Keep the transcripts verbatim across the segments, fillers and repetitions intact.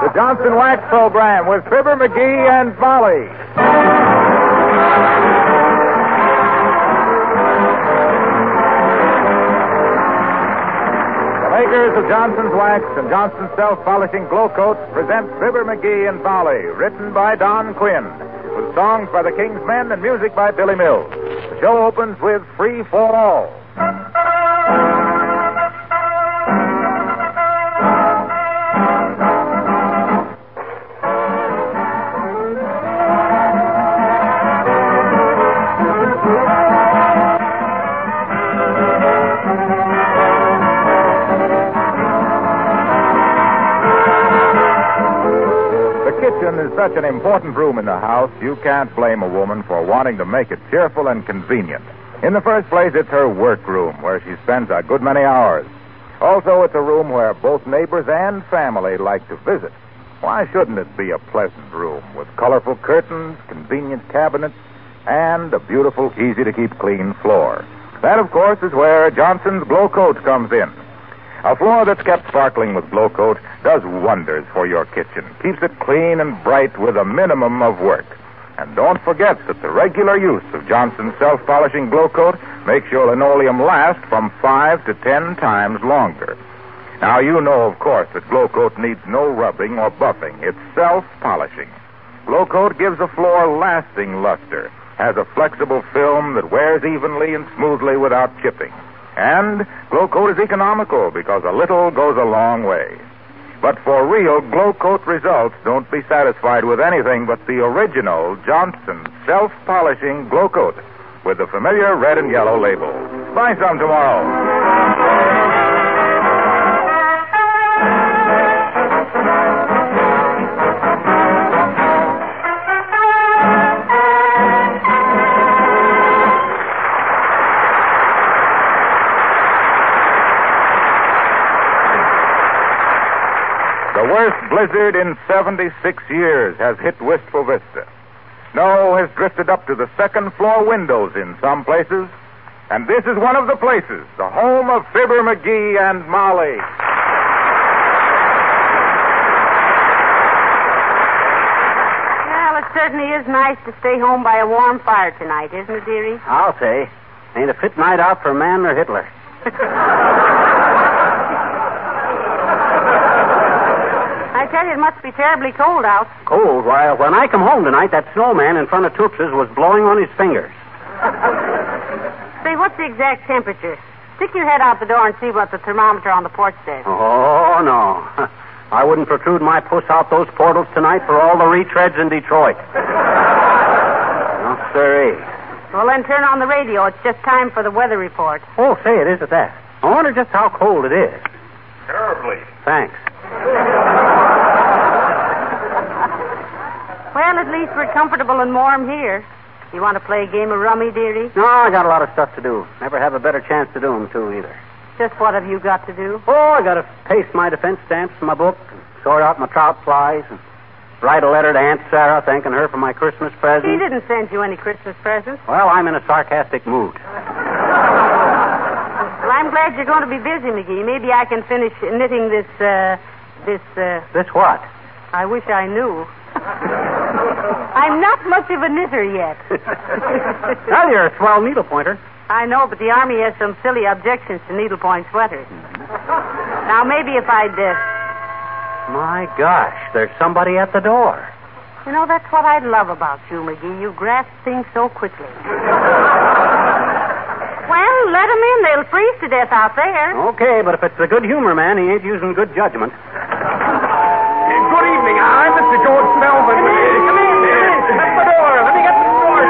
the Johnson Wax Program with Fibber McGee and Molly. The makers of Johnson's Wax and Johnson's Self-Polishing Glow Coat present Fibber McGee and Molly, written by Don Quinn, with songs by the King's Men and music by Billy Mills. The show opens with Free for All. Is such an important room in the house, you can't blame a woman for wanting to make it cheerful and convenient. In the first place, it's her workroom, where she spends a good many hours. Also, it's a room where both neighbors and family like to visit. Why shouldn't it be a pleasant room with colorful curtains, convenient cabinets, and a beautiful, easy-to-keep clean floor? That, of course, is where Johnson's Glow Coat comes in. A floor that's kept sparkling with Glow Coat does wonders for your kitchen. Keeps it clean and bright with a minimum of work. And don't forget that the regular use of Johnson's Self-Polishing Glow Coat makes your linoleum last from five to ten times longer. Now, you know, of course, that Glow Coat needs no rubbing or buffing. It's self-polishing. Glow Coat gives a floor lasting luster, has a flexible film that wears evenly and smoothly without chipping. And Glow Coat is economical because a little goes a long way. But for real Glow Coat results, don't be satisfied with anything but the original Johnson Self-Polishing Glow Coat with the familiar red and yellow label. Buy some tomorrow. The worst blizzard in seventy-six years has hit Wistful Vista. Snow has drifted up to the second floor windows in some places, and this is one of the places, the home of Fibber McGee and Molly. Well, it certainly is nice to stay home by a warm fire tonight, isn't it, dearie? I'll say. Ain't a fit night out for a man nor Hitler. I tell you, it must be terribly cold out. Cold? Why, when I come home tonight, that snowman in front of Toots's was blowing on his fingers. Say, what's the exact temperature? Stick your head out the door and see what the thermometer on the porch says. Oh, no. I wouldn't protrude my puss out those portals tonight for all the retreads in Detroit. No, sirree. Well, then turn on the radio. It's just time for the weather report. Oh, say, it is at that. I wonder just how cold it is. Terribly. Thanks. Well, at least we're comfortable and warm here. You want to play a game of rummy, dearie? No, I got a lot of stuff to do. Never have a better chance to do them, too, either. Just what have you got to do? Oh, I got to paste my defense stamps in my book, and sort out my trout flies, and write a letter to Aunt Sarah thanking her for my Christmas present. She didn't send you any Christmas presents. Well, I'm in a sarcastic mood. Well, I'm glad you're going to be busy, McGee. Maybe I can finish knitting this, uh, this, uh... This what? I wish I knew. I'm not much of a knitter yet. Well, you're a swell needle pointer. I know, but the Army has some silly objections to needlepoint sweaters. Now, maybe if I'd... Uh... My gosh, there's somebody at the door. You know, that's what I love about you, McGee. You grasp things so quickly. Well, let 'em in. They'll freeze to death out there. Okay, but if it's a good humor man, he ain't using good judgment. Good evening. I'm Mister George Melvin. Come in, come in, come in. At the door. Let me get the door.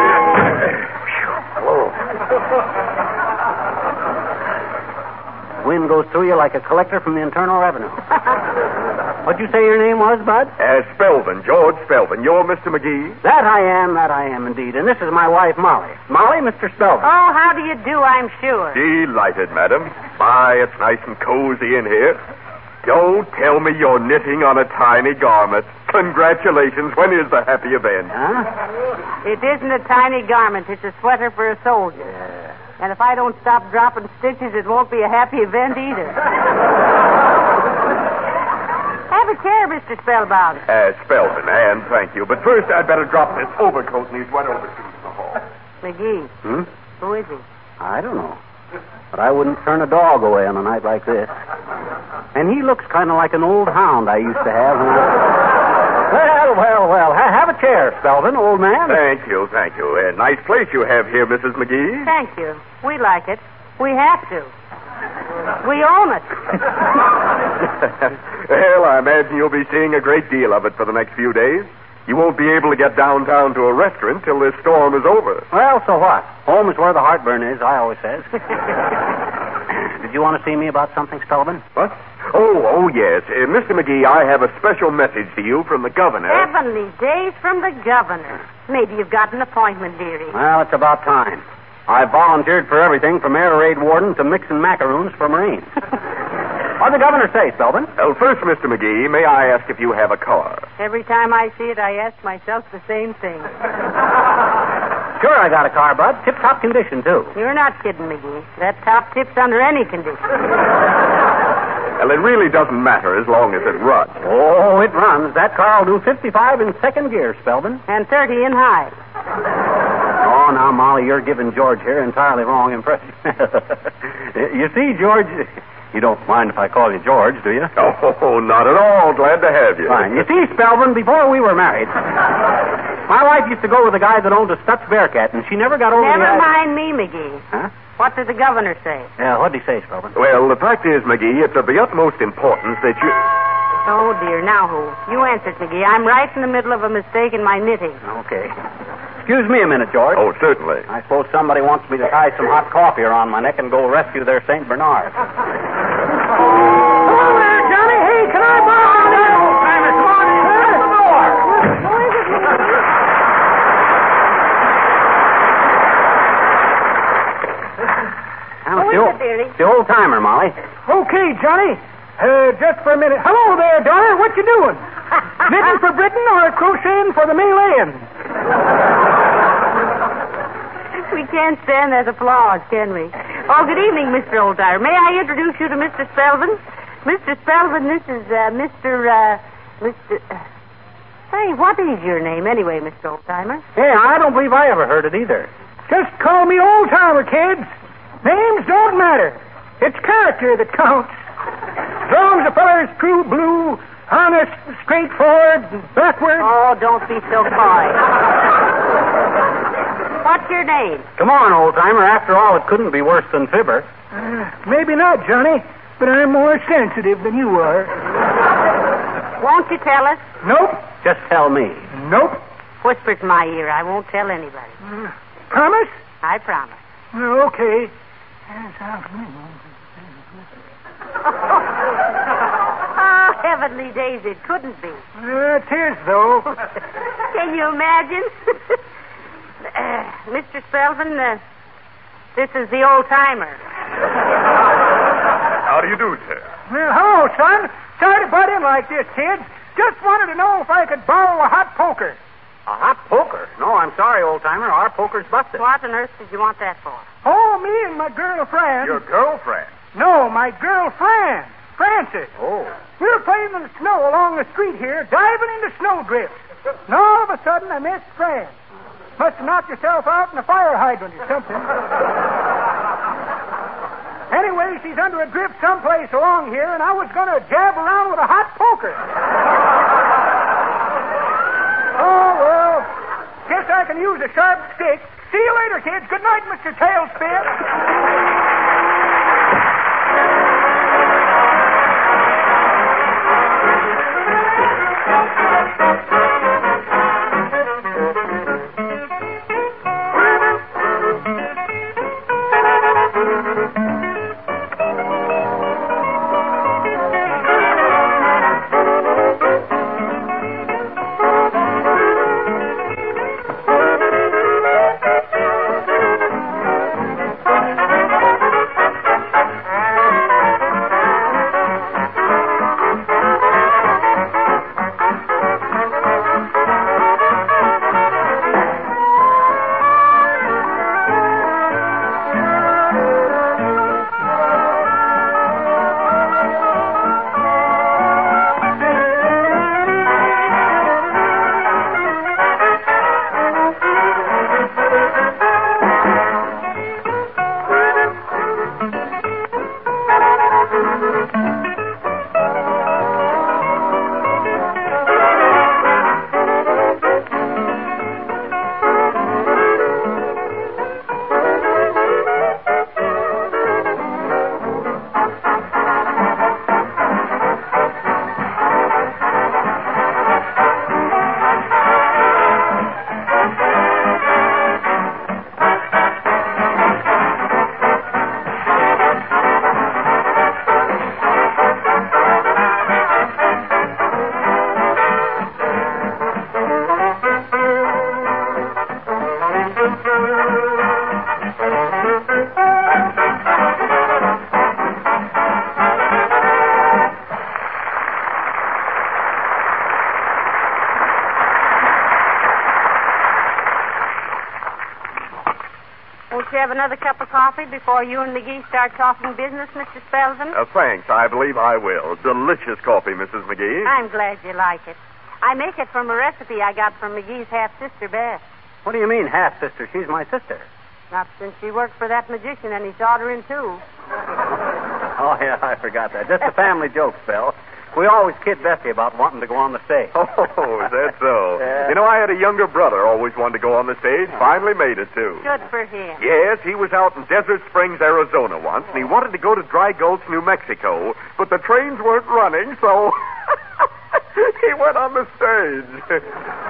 Wind goes through you like a collector from the Internal Revenue. What'd you say your name was, Bud? Uh, Spelvin, George Spelvin. You're Mister McGee? That I am, that I am indeed. And this is my wife, Molly. Molly, Mister Spelvin. Oh, how do you do, I'm sure. Delighted, madam. My, it's nice and cozy in here. Don't tell me you're knitting on a tiny garment. Congratulations. When is the happy event? Huh? It isn't a tiny garment. It's a sweater for a soldier. Yeah. And if I don't stop dropping stitches, it won't be a happy event either. Have Have a chair, Mister Spellbound. Uh, Spelman, and thank you. But first, I'd better drop this overcoat and these wet overshoes in the hall. McGee. Hmm? Who is he? I don't know. But I wouldn't turn a dog away on a night like this. And he looks kind of like an old hound I used to have when I... Well, well, well. Ha- have a chair, Spelman, old man. Thank you, thank you. A nice place you have here, Missus McGee. Thank you. We like it. We have to. We own it. Well, I imagine you'll be seeing a great deal of it for the next few days. You won't be able to get downtown to a restaurant till this storm is over. Well, so what? Home is where the heartburn is, I always says. Did you want to see me about something, Spelman? What? Oh, oh, yes. Uh, Mister McGee, I have a special message to you from the governor. Heavenly days from the governor. Maybe you've got an appointment, dearie. Well, it's about time. I volunteered for everything from air raid warden to mixing macaroons for Marines. What'd the governor say, Spelman? Well, first, Mister McGee, may I ask if you have a car? Every time I see it, I ask myself the same thing. Sure, I got a car, Bud. Tip-top condition, too. You're not kidding, McGee. That top tip's under any condition. Well, it really doesn't matter as long as it runs. Oh, it runs. That car will do fifty-five in second gear, Spelman. And thirty in high. Oh, now, Molly, you're giving George here entirely wrong impression. You see, George, you don't mind if I call you George, do you? Oh, not at all. Glad to have you. Fine. You see, Spelman, before we were married, my wife used to go with a guy that owned a Stutz Bearcat, and she never got over Never the... mind me, McGee. Huh? What did the governor say? Yeah, what'd he say, Spelman? Well, the fact is, McGee, it's of the utmost importance that you... Oh, dear. Now who? You answered, McGee. I'm right in the middle of a mistake in my knitting. Okay. Excuse me a minute, George. Oh, certainly. I suppose somebody wants me to tie some hot coffee around my neck and go rescue their Saint Bernard. Hello there, Johnny. Hey, can I borrow that old timer? Come on in. Open the door. Now, Who it's the is old- it, dearie? it's the old timer, Molly. Okay, Johnny. Uh, just for a minute. Hello there, daughter. What you doing? Knitting for Britain or crocheting for the Malayan? We can't stand that applause, can we? Oh, good evening, Mister Oldtimer. May I introduce you to Mister Spelman? Mister Spelman, this is uh, Mister Uh, Mister Uh... Hey, what is your name anyway, Mister Oldtimer? Yeah, I don't believe I ever heard it either. Just call me old timer, kids. Names don't matter. It's character that counts. As long as the feller's true blue, honest, straightforward, and backward. Oh, don't be so coy. What's your name? Come on, old timer. After all, it couldn't be worse than Fibber. Uh, maybe not, Johnny, but I'm more sensitive than you are. Won't you tell us? Nope. Just tell me. Nope. Whisper to my ear. I won't tell anybody. Uh, promise? I promise. Uh, okay. Oh, heavenly days, it couldn't be. Uh, it is, though. Can you imagine? uh, Mister Spelman, uh, this is the old timer. How do you do, sir? Well, hello, son. Sorry to butt in like this, kids. Just wanted to know if I could borrow a hot poker. A hot poker? No, I'm sorry, old timer. Our poker's busted. What on earth did you want that for? Oh, me and my girlfriend. Your girlfriend? No, my girlfriend, Frances. Oh. We were playing in the snow along the street here, diving into snowdrifts. And all of a sudden, I missed Fran. Must have knocked yourself out in a fire hydrant or something. Anyway, she's under a drift someplace along here, and I was going to jab around with a hot poker. Oh, well, guess I can use a sharp stick. See you later, kids. Good night, Mister Tailspin. you have another cup of coffee before you and McGee start talking business, Mister Spelvin? Uh, thanks. I believe I will. Delicious coffee, Missus McGee. I'm glad you like it. I make it from a recipe I got from McGee's half-sister, Beth. What do you mean, half-sister? She's my sister. Not since she worked for that magician and he shot her in two. Oh, yeah, I forgot that. Just a family joke, Spell. We always kid Bessie about wanting to go on the stage. Oh, is that so? Yeah. You know, I had a younger brother always wanted to go on the stage. Finally made it, too. Good for him. Yes, he was out in Desert Springs, Arizona once, and he wanted to go to Dry Gulch, New Mexico, but the trains weren't running, so he went on the stage.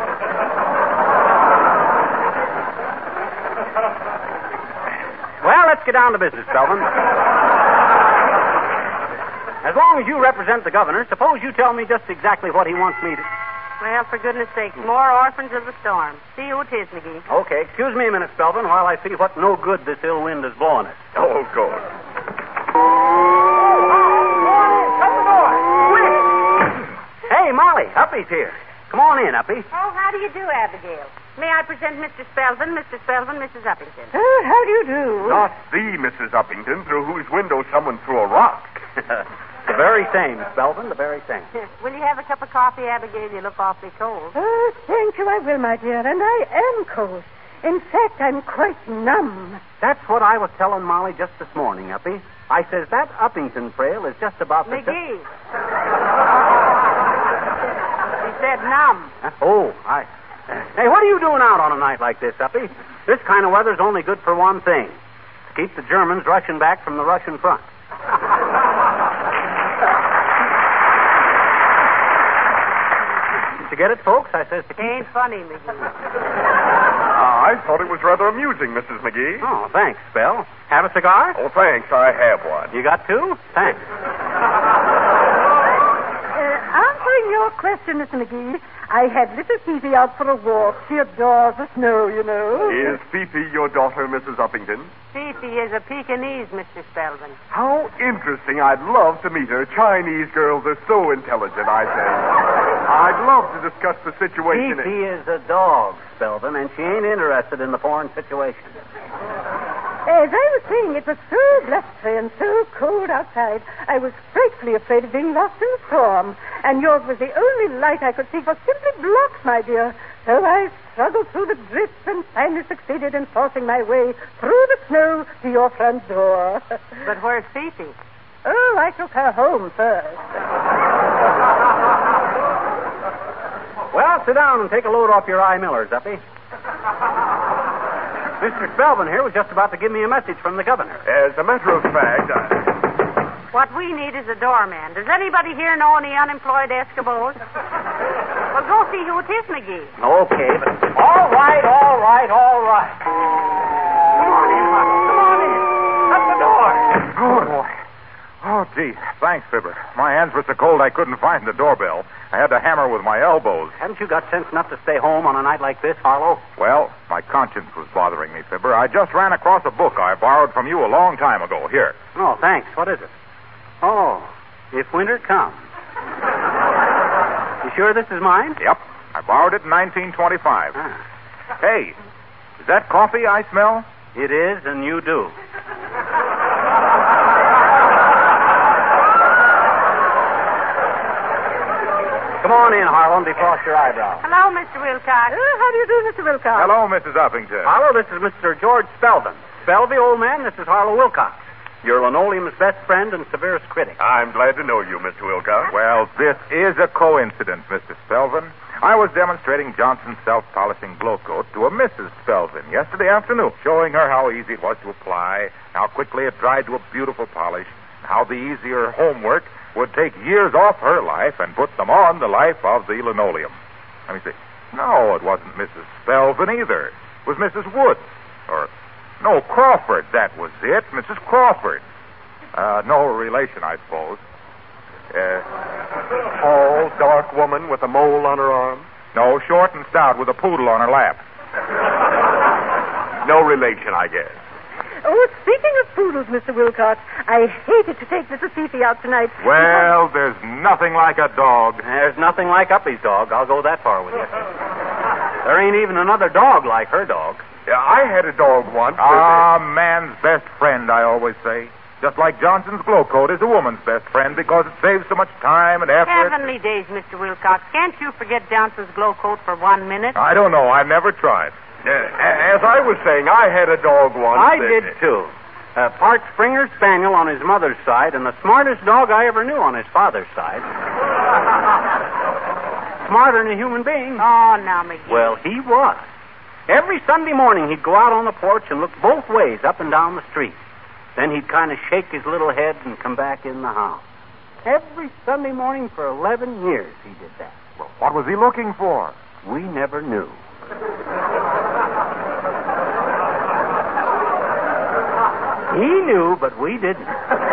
Well, let's get down to business, Spelvin. As long as you represent the governor, suppose you tell me just exactly what he wants me to... Well, for goodness sake, more orphans of the storm. See who it is, McGee. Okay, excuse me a minute, Spelvin, while I see what no good this ill wind is blowing us. Oh, of course. Shut the door! Quick! Hey, Molly, Uppy's here. Come on in, Uppy. Oh, how do you do, Abigail? May I present Mister Spelvin, Mister Spelvin, Missus Uppington? Oh, how do you do? Not the Missus Uppington through whose window someone threw a rock. The very same, Spelvin, the very same. Will you have a cup of coffee, Abigail? You look awfully cold. Oh, thank you, I will, my dear, and I am cold. In fact, I'm quite numb. That's what I was telling Molly just this morning, Uppy. I says that Uppington trail is just about the... McGee. He said numb. Huh? Oh, I... Hey, what are you doing out on a night like this, Uppy? This kind of weather's only good for one thing. To keep the Germans rushing back from the Russian front. Did you get it, folks? I says to keep... Ain't funny, McGee. Uh, I thought it was rather amusing, Missus McGee. Oh, thanks, Spell. Have a cigar? Oh, thanks. I have one. You got two? Thanks. Uh, answering your question, Mister McGee, I had little Phoebe out for a walk. She adores the snow, you know. Is Fifi your daughter, Missus Uppington? Fifi is a Pekingese, Mister Spelvin. How interesting. I'd love to meet her. Chinese girls are so intelligent, I say. I'd love to discuss the situation. Fifi is a dog, Spelvin, and she ain't interested in the foreign situation. As I was saying, it was so blustery and so cold outside, I was frightfully afraid of being lost in the storm. And yours was the only light I could see for simply blocks, my dear. So I struggled through the drifts and finally succeeded in forcing my way through the snow to your front door. But where's Fifi? Oh, I took her home first. Well, sit down and take a load off your eye millers, Uppy. Mister Spelvin here was just about to give me a message from the governor. As a matter of fact, I... What we need is a doorman. Does anybody here know any unemployed Eskimos? Well, go see who it is, McGee. Okay, but... All right, all right, all right. Come on in, Marco. Come on in. Shut the door. Oh, boy. Oh, gee. Thanks, Fibber. My hands were so cold I couldn't find the doorbell. I had to hammer with my elbows. Haven't you got sense enough to stay home on a night like this, Harlow? Well, my conscience was bothering me, Fibber. I just ran across a book I borrowed from you a long time ago. Here. Oh, thanks. What is it? Oh, If Winter Comes. You sure this is mine? Yep. I borrowed it in nineteen twenty-five. Ah. Hey, is that coffee I smell? It is, and you do. Come on in, Harlow, and defrost your eyebrows. Hello, Mister Wilcox. Oh, how do you do, Mister Wilcox? Hello, Missus Uppington. Harlow, this is Mister George Spelvin. Spelvy, old man, this is Harlow Wilcox. Your linoleum's best friend and severest critic. I'm glad to know you, Mister Wilcox. Well, this is a coincidence, Mister Spelvin. I was demonstrating Johnson's self-polishing glow coat to a Missus Spelvin yesterday afternoon, showing her how easy it was to apply, how quickly it dried to a beautiful polish, and how the easier homework would take years off her life and put them on the life of the linoleum. Let me see. No, it wasn't Missus Spelvin either. It was Missus Woods. Or, no, Crawford. That was it. Missus Crawford. Uh, no relation, I suppose. Uh, Tall, dark woman with a mole on her arm. no, short and stout with a poodle on her lap. No relation, I guess. Oh, speaking of poodles, Mister Wilcox, I hated to take Missus Fifi out tonight. Well, there's nothing like a dog. There's nothing like Uppy's dog. I'll go that far with you. There ain't even another dog like her dog. Yeah, I had a dog once. Ah, man's best friend, I always say. Just like Johnson's Glow Coat is a woman's best friend because it saves so much time and effort. Heavenly days, Mister Wilcox. Can't you forget Johnson's Glow Coat for one minute? I don't know. I've never tried. Uh, as I was saying, I had a dog once. I that- did, too. A part Springer Spaniel on his mother's side and the smartest dog I ever knew on his father's side. Smarter than a human being. Oh, now, McGee. Well, he was. Every Sunday morning, he'd go out on the porch and look both ways up and down the street. Then he'd kind of shake his little head and come back in the house. Every Sunday morning for eleven years he did that. Well, what was he looking for? We never knew. He knew, but we didn't.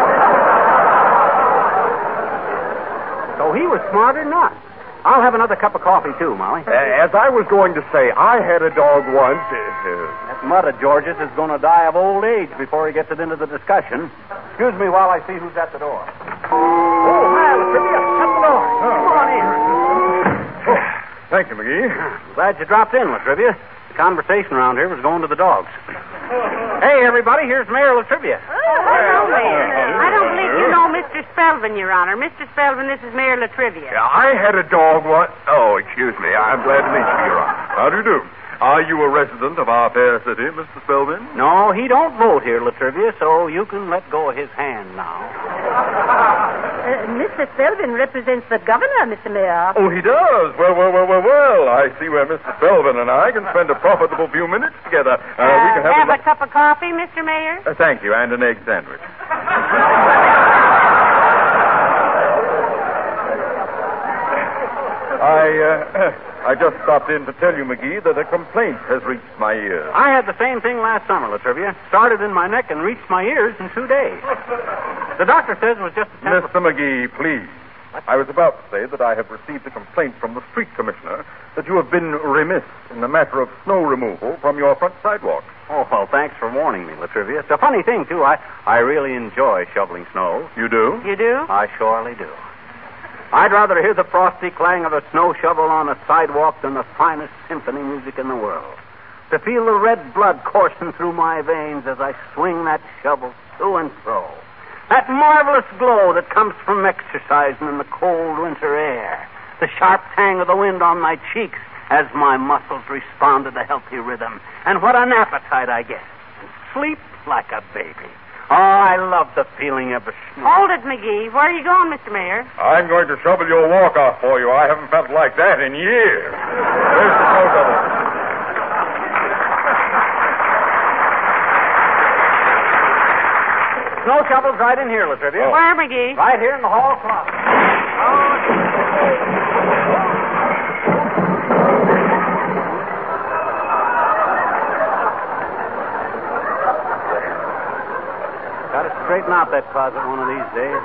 So he was smarter than us. I'll have another cup of coffee, too, Molly. Uh, as I was going to say, I had a dog once. Uh, That mud of George's is going to die of old age before he gets it into the discussion. Excuse me while I see who's at the door. Oh, hi, Trivia. Shut the door. Come on in. oh, thank you, McGee. Glad you dropped in, Latrivia. The conversation around here was going to the dogs. Hey, everybody, here's Mayor Latrivia. Oh, hello, Mayor. I don't believe you know Mister Spelvin, Your Honor. Mister Spelvin, this is Mayor Latrivia. Yeah, I had a dog once. Oh, excuse me. I'm glad to meet you, Your Honor. How do you do? Are you a resident of our fair city, Mister Spelvin? No, he don't vote here, Latrivia, so you can let go of his hand now. Uh, Mister Spelvin represents the governor, Mister Mayor. Oh, he does? Well, well, well, well, well. I see where Mister Spelvin and I can spend a profitable few minutes together. Uh, Uh, we can have, have a... a cup of coffee, Mister Mayor? Uh, thank you, and an egg sandwich. I, uh, I just stopped in to tell you, McGee, that a complaint has reached my ears. I had the same thing last summer, Latrivia. Started in my neck and reached my ears in two days. The doctor says it was just a temper- Mister McGee, please. I was about to say that I have received a complaint from the street commissioner that you have been remiss in the matter of snow removal from your front sidewalk. Oh, well, thanks for warning me, Latrivia. It's a funny thing, too. I, I really enjoy shoveling snow. You do? You do? I surely do. I'd rather hear the frosty clang of a snow shovel on a sidewalk than the finest symphony music in the world. To feel the red blood coursing through my veins as I swing that shovel to and fro. That marvelous glow that comes from exercising in the cold winter air. The sharp tang of the wind on my cheeks as my muscles respond to the healthy rhythm. And what an appetite I get. And sleep like a baby. Oh, I love the feeling of the snow. Hold it, McGee. Where are you going, Mister Mayor? I'm going to shovel your walk-off for you. I haven't felt like that in years. There's the snow shovel. Snow shovel's right in here, Latrivia. Oh. Where, McGee? Right here in the hall closet. Got to straighten out that closet one of these days.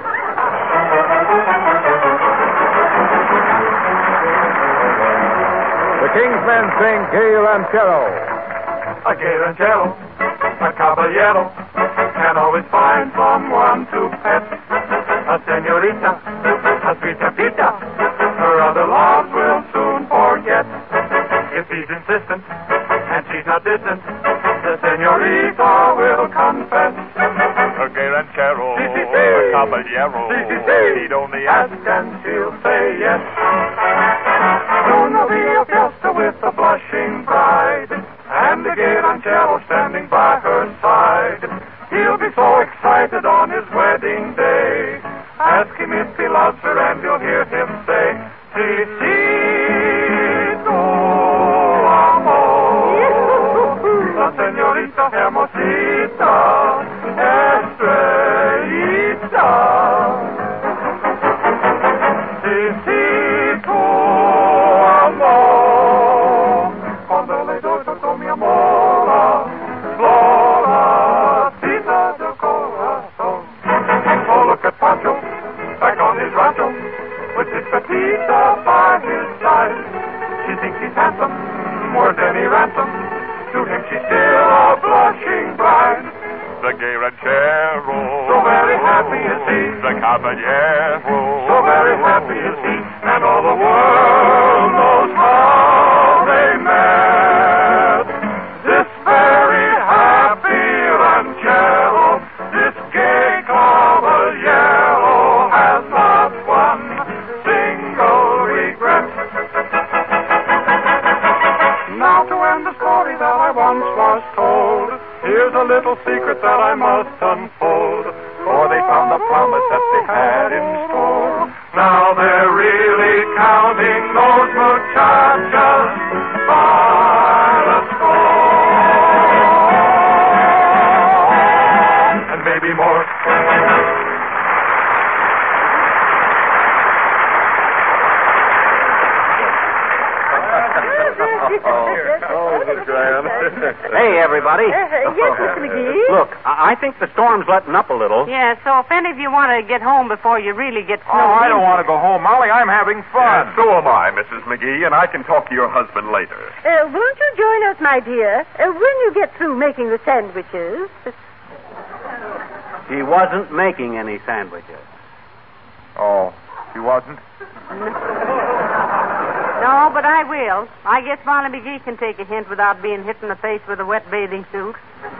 The King's Men sing Gay Ranchero. A gay ranchero, a caballero, can always find someone to pet. A senorita, a sweet pepita, her other loves will soon forget. If he's insistent and she's not distant, the senorita will confess. A gay ranchero, Si, si, si. a caballero. Si, si, si. He'd only ask. Ask and she'll say yes. Soon there'll be a fiesta with a blushing bride, and the gay ranchero standing by her side. He'll be so excited on his wedding day. Ask him if he loves her, and you'll hear him say, Si, si, tu amo. La señorita hermosita, estrellita. Si, si, tu amo. Cuando le doy todo mi amor, florcita del corazón. Oh, look at Pancho, back on his rancho, with his Pepita by his side. She thinks he's handsome, worth any ransom. To him she's still a blushing bride. The gay ranchero. So very happy is he. The caballero. So very happy is he. And all the world knows how they met. This fair was told. Here's a little secret that I must unfold, for they found the promise that they had in store. Now they're really counting those muchachas by the score. And maybe more. Oh, Miss Graham. Hey, everybody. Uh, yes, Mister McGee? Look, I I think the storm's letting up a little. Yeah, so if any of you want to get home before you really get Oh, snowed I in- don't want to go home, Molly. I'm having fun. And so am I, Missus McGee, and I can talk to your husband later. Uh, won't you join us, my dear, uh, when you get through making the sandwiches? He wasn't making any sandwiches. Oh, he wasn't? No, but I will. I guess Molly McGee can take a hint without being hit in the face with a wet bathing suit.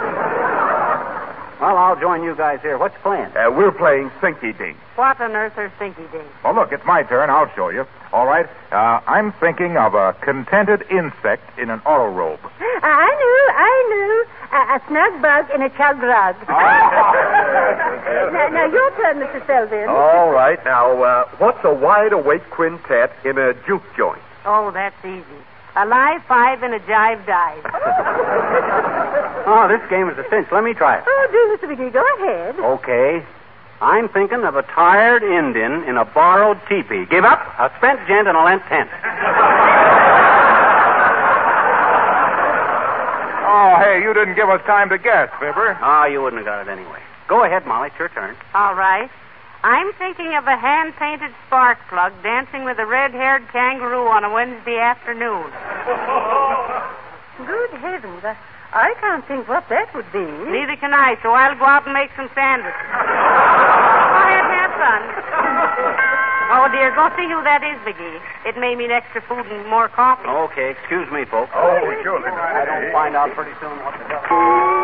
Well, I'll join you guys here. What's the plan? Uh, we're playing Sinky Dink. What on earth are stinky days? Well, look, it's my turn. I'll show you. All right. Uh, I'm thinking of a contented insect in an auto robe. I knew, I knew. A, a snug bug in a chug rug. now, now, your turn, Mister Selvin. All right. Now, uh, what's a wide-awake quintet in a juke joint? Oh, that's easy. A live five and a jive dive. Oh, this game is a cinch. Let me try it. Oh, do, Mister McGee, go ahead. Okay. I'm thinking of a tired Indian in a borrowed teepee. Give up? A spent gent in a lent tent. Oh, hey, you didn't give us time to guess, Fibber. Ah, you wouldn't have got it anyway. Go ahead, Molly. It's your turn. All right. I'm thinking of a hand-painted spark plug dancing with a red-haired kangaroo on a Wednesday afternoon. Good heavens, I, I can't think what that would be. Neither can I, so I'll go out and make some sandwiches. Go ahead and have fun. Oh, dear, go see who that is, McGee. It may mean extra food and more coffee. Okay, excuse me, folks. Oh, surely. I don't find out pretty soon what the hell.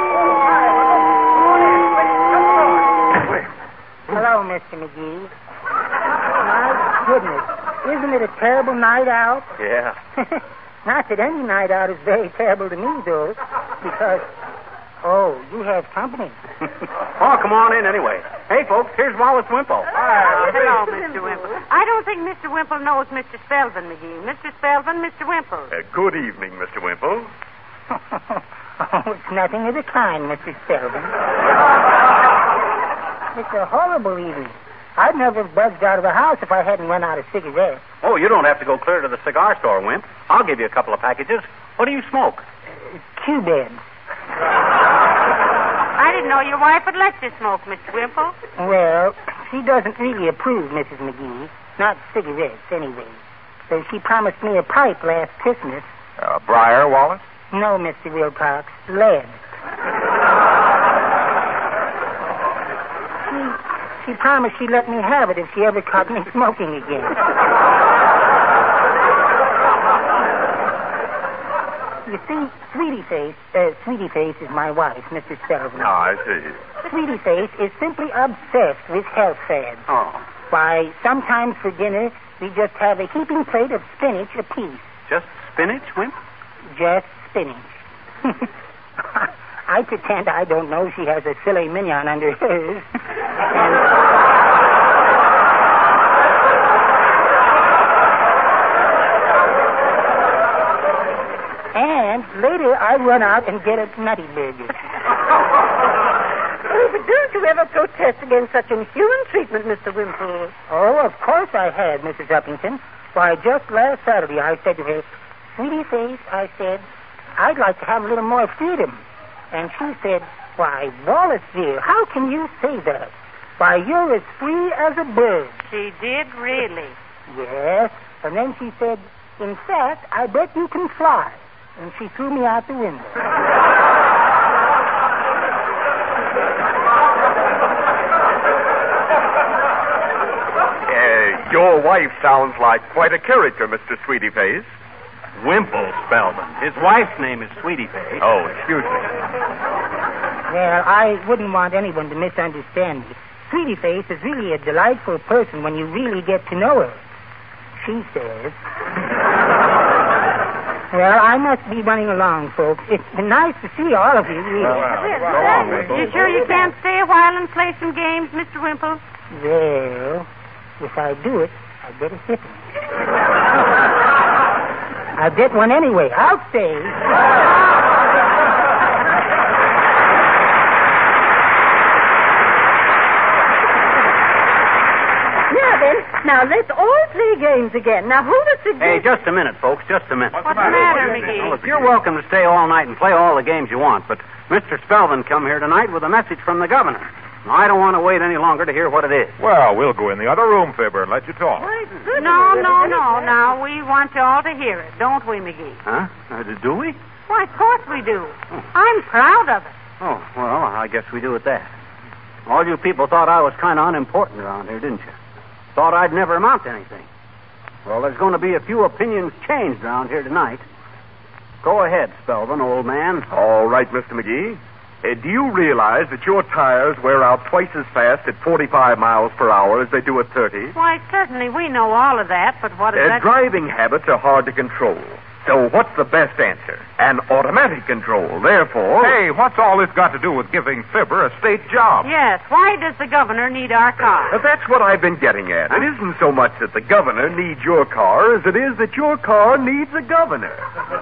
Hello, Mister McGee. My goodness. Isn't it a terrible night out? Yeah. Not that any night out is very terrible to me, though, because, oh, you have company. Oh, come on in anyway. Hey, folks, here's Wallace Wimple. Hi. Hello, Mister Wimple. I don't think Mister Wimple knows Mister Spelvin, McGee. Mister Spelvin, Mister Wimple. Uh, good evening, Mister Wimple. Oh, it's nothing of the kind, Mister Spelvin. It's a horrible evening. I'd never have buzzed out of the house if I hadn't run out of cigarettes. Oh, you don't have to go clear to the cigar store, Wimp. I'll give you a couple of packages. What do you smoke? Uh, Cubebs. I didn't know your wife would let you smoke, Mister Wimple. Well, she doesn't really approve, Missus McGee. Not cigarettes, anyway. So she promised me a pipe last Christmas. Uh, Briar, Wallace? No, Mister Wilcox. Lead. She, she promised she'd let me have it if she ever caught me smoking again. You see, Sweetie Face, uh, Sweetie Face is my wife, Mister Selvin. Ah, I see. Sweetie Face is simply obsessed with health fads. Oh, Why, sometimes for dinner, we just have a heaping plate of spinach apiece. just spinach, Wimp? Just spinach. I pretend I don't know she has a filet mignon under hers. And, and later I run out and get a nutty burger. Oh, but don't you ever protest against such inhuman treatment, Mister Wimple? Oh, of course I had, Missus Uppington. Why, just last Saturday I said to her, Sweetie Face, I said, I'd like to have a little more freedom. And she said, why, Wallace, dear, how can you say that? Why, you're as free as a bird. She did really. Yes. And then she said, in fact, I bet you can fly. And she threw me out the window. Uh, your wife sounds like quite a character, Mister Sweetie Face. Wimple Spellman. His wife's name is Sweetie Face. Oh, excuse me. Well, I wouldn't want anyone to misunderstand me. Sweetie Face is really a delightful person when you really get to know her. She says. Well, I must be running along, folks. It's been nice to see all of you. Really. Well, well, so long, Wimple. You sure you can't stay a while and play some games, Mister Wimple? Well, if I do it, I better hit him. I'll get one anyway. I'll stay. Now, let's all play games again. Now, who would suggest... Hey, just a minute, folks. Just a minute. What's the matter, McGee? Well, look, you're welcome to stay all night and play all the games you want, but Mister Spelvin come here tonight with a message from the governor. Now, I don't want to wait any longer to hear what it is. Well, we'll go in the other room, Fibber, and let you talk. No, no, no. Now, we want you all to hear it, don't we, McGee? Huh? Uh, do we? Why, of course we do. I'm proud of it. Oh, well, I guess we do at that. All you people thought I was kind of unimportant around here, didn't you? Thought I'd never amount to anything. Well, there's going to be a few opinions changed around here tonight. Go ahead, Spelvin, old man. All right, Mister McGee. Uh, do you realize that your tires wear out twice as fast at forty-five miles per hour as they do at thirty? Why, certainly, we know all of that, but what is Uh, that... driving habits are hard to control. So what's the best answer? An automatic control. Therefore... Hey, what's all this got to do with giving Fibber a state job? Yes, why does the governor need our car? Uh, that's what I've been getting at. It isn't so much that the governor needs your car as it is that your car needs a governor.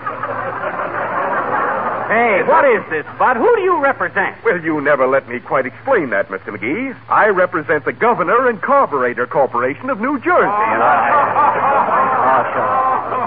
Hey, what is this, Bud? Who do you represent? Well, you never let me quite explain that, Mister McGee. I represent the Governor and Carburetor Corporation of New Jersey, and I... Oh, shut up.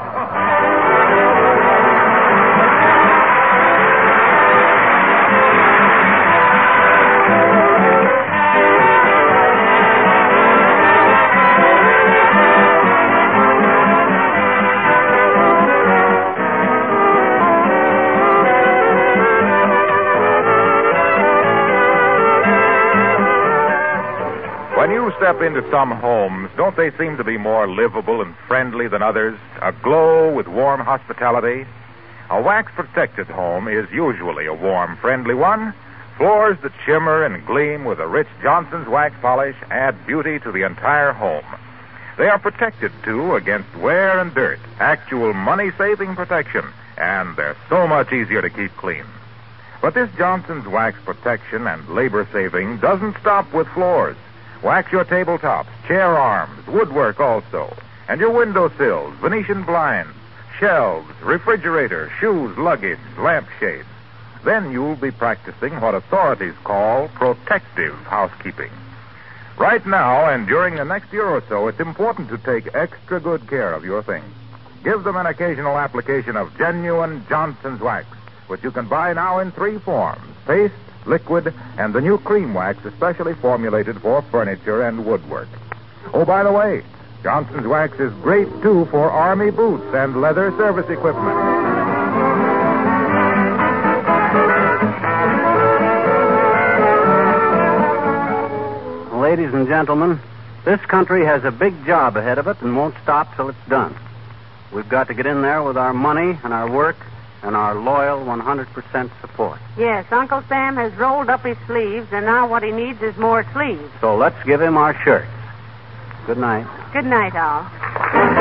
When you step into some homes, don't they seem to be more livable and friendly than others, aglow with warm hospitality? A wax-protected home is usually a warm, friendly one. Floors that shimmer and gleam with a rich Johnson's wax polish add beauty to the entire home. They are protected, too, against wear and dirt, actual money-saving protection, and they're so much easier to keep clean. But this Johnson's wax protection and labor saving doesn't stop with floors. Wax your tabletops, chair arms, woodwork also, and your windowsills, Venetian blinds, shelves, refrigerator, shoes, luggage, lampshades. Then you'll be practicing what authorities call protective housekeeping. Right now and during the next year or so, it's important to take extra good care of your things. Give them an occasional application of genuine Johnson's wax, which you can buy now in three forms: paste, liquid, and the new cream wax especially formulated for furniture and woodwork. Oh, by the way, Johnson's wax is great, too, for Army boots and leather service equipment. Ladies and gentlemen, this country has a big job ahead of it and won't stop till it's done. We've got to get in there with our money and our work and our loyal one hundred percent support. Yes, Uncle Sam has rolled up his sleeves, and now what he needs is more sleeves. So let's give him our shirts. Good night. Good night, all.